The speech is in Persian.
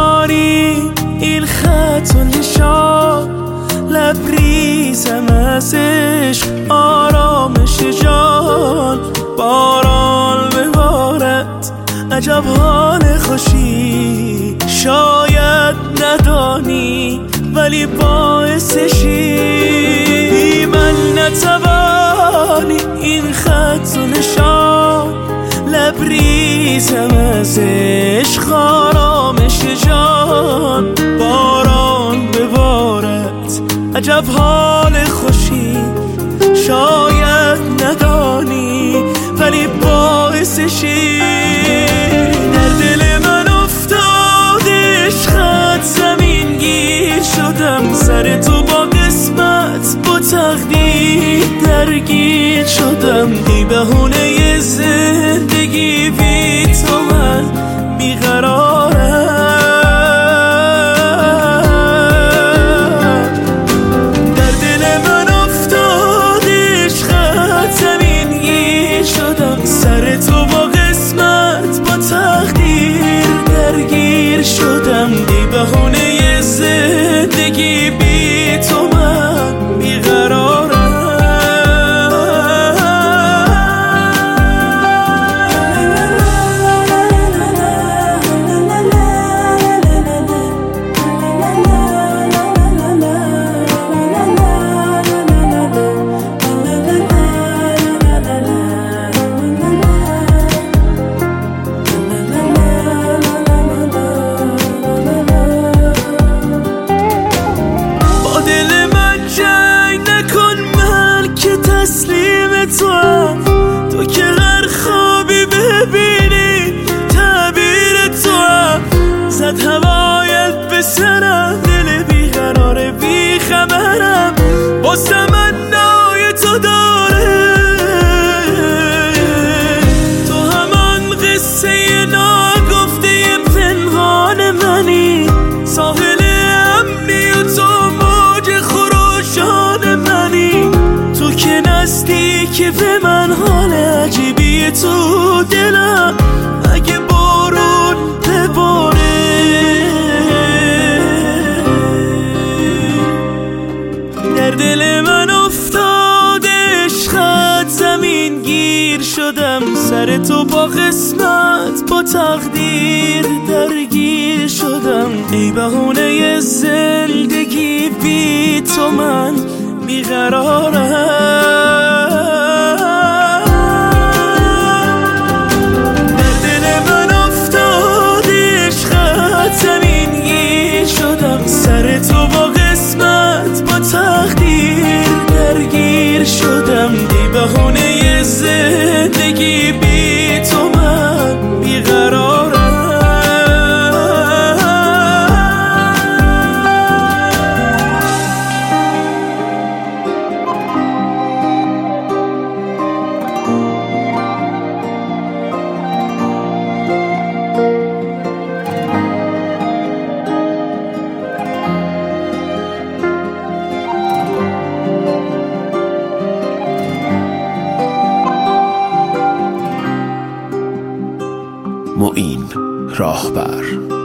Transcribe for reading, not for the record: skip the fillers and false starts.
ندانی این خط و نشان، لبریزم از عشق آرامش جان. باران ببارد عجب حال خوشی، شاید ندانی ولی باعثشی. من نتوانی این خط و نشان، لبریزم از عشق آرامش جان. باران ببارد عجب حال خوشی، شاید ندانی ولی باعثشی. در دل من افتاد عشقت زمین گیر شدم، سر تو با قسمت با تقدیر درگیر شدم. ای بهونه زندگی بی تو من بیقرارم. در دل من افتاد عشقت زمین گیر شدم، سر تو با قسمت با تقدیر درگیر شدم. ای بهونه زندگی بی تو من بیقرارم. تو که هر خوابی ببینی تعبیر تو هم، زد هوایت به سرم، دل بیقرار بیخبرم با تمنای تو داره. تو همان قصه ناگفته پنهان منی، ساحل امنی و تو موج خروشان منی. تو که نزدیکی به من، حال عجیبی تو دلم، اگه بارون بباره. در دل من افتاد عشقت زمین گیر شدم، سر تو با قسمت با تقدیر درگیر شدم. ای بهونه زندگی بی تو من بیقرارم. سر تو با قسمت با تقدیر درگیر شدم. ای بهونه زندگی بی تو من بیقرارم. معین راهبر.